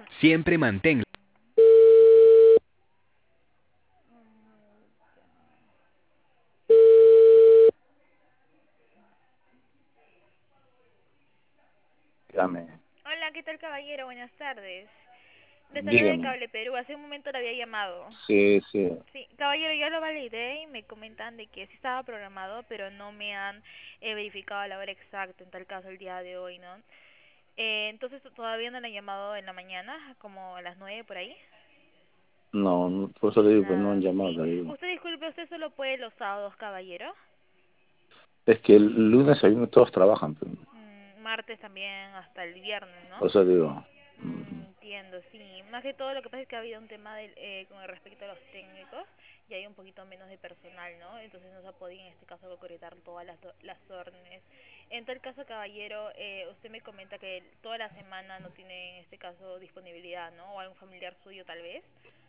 Siempre mantén. Dígame, Hola, ¿qué tal caballero? Buenas tardes. Le saluda de dígame. Cable Perú. Hace un momento le había llamado. Sí, sí. Sí, caballero, ya lo validé y me comentan de que sí estaba programado, pero no me han verificado la hora exacta, en tal caso el día de hoy, ¿no? Entonces todavía no le han llamado en la mañana, como a las 9 por ahí. No, por eso le digo que no han Nada, llamado, sí. le digo. Usted disculpe, ¿usted solo puede los sábados, caballero? Es que el lunes ahí todos trabajan, pues. Martes también hasta el viernes, ¿no? Por eso digo. mm, Entiendo, sí. Más que todo lo que pasa es que ha habido un tema con respecto a los técnicos y hay un poquito menos de personal, ¿no? Entonces no se ha podido en este caso concretar todas las órdenes. En tal caso, caballero, usted me comenta que toda la semana no tiene en este caso disponibilidad, ¿no? O algún familiar suyo tal vez.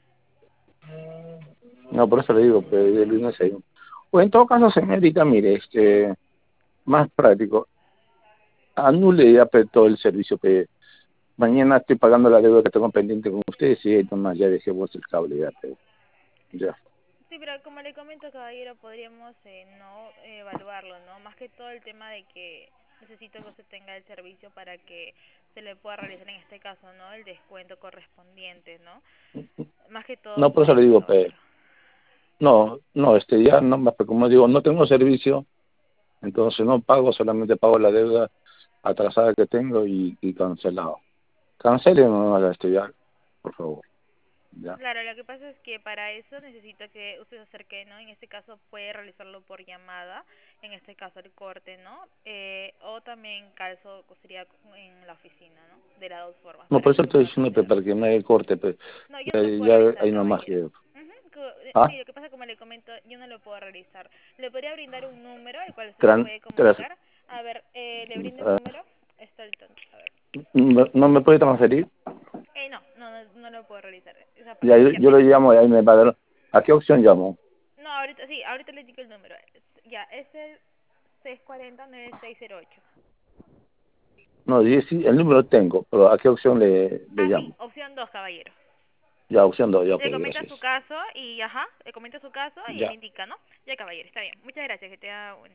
No, por eso le digo que el lunes ahí. O en todo caso, señorita, mire, más práctico, anule ya pues, todo el servicio que mañana estoy pagando la deuda que tengo pendiente con ustedes y nomás ya dejé vos el cable ya, pues, ya. Sí, pero como le comento, caballero, podríamos no evaluarlo, ¿no? Más que todo el tema de que necesito que usted tenga el servicio para que se le pueda realizar en este caso, ¿no? El descuento correspondiente, ¿no? Más que todo No, por por eso le eso, digo, pues, caballero. no, ya no más, pues, como digo, no tengo servicio, entonces no pago, solamente pago la deuda atrasada que tengo y cancelado. Cancelen nomás ya, por favor. Ya. Claro, lo que pasa es que para eso necesito que usted se acerque, ¿no? En este caso puede realizarlo por llamada, en este caso el corte, ¿no? O también caso sería en la oficina, ¿no? De las dos formas, No, para por que eso se estoy pueda diciendo pues, realizar. para que me dé corte, pues, No, yo no ya, lo puedo ya realizar, hay nomás caballero. que... Sí, ¿Ah? lo que pasa, como le comento, yo no lo puedo realizar. ¿Le podría brindar un número al cual usted se Tran, puede tras, comunicar? A ver, le brindo el ah, número. Está el tonto. A ver. ¿No me puede transferir? No lo puedo realizar. Esa Ya, parte, yo lo discrépeme. llamo y ahí me va a dar... ¿A qué opción llamo? No, ahorita, sí, ahorita le digo el número. Ya, es el 640-9608. No, sí, el número tengo, pero ¿a qué opción le Ah, sí, llamo? opción 2, caballero. Ya, opción 2, ya, Le pues, comenta gracias. su caso y, ajá, le comenta su caso y él Ya. indica, ¿no? Ya, caballero, está bien. Muchas gracias, que te da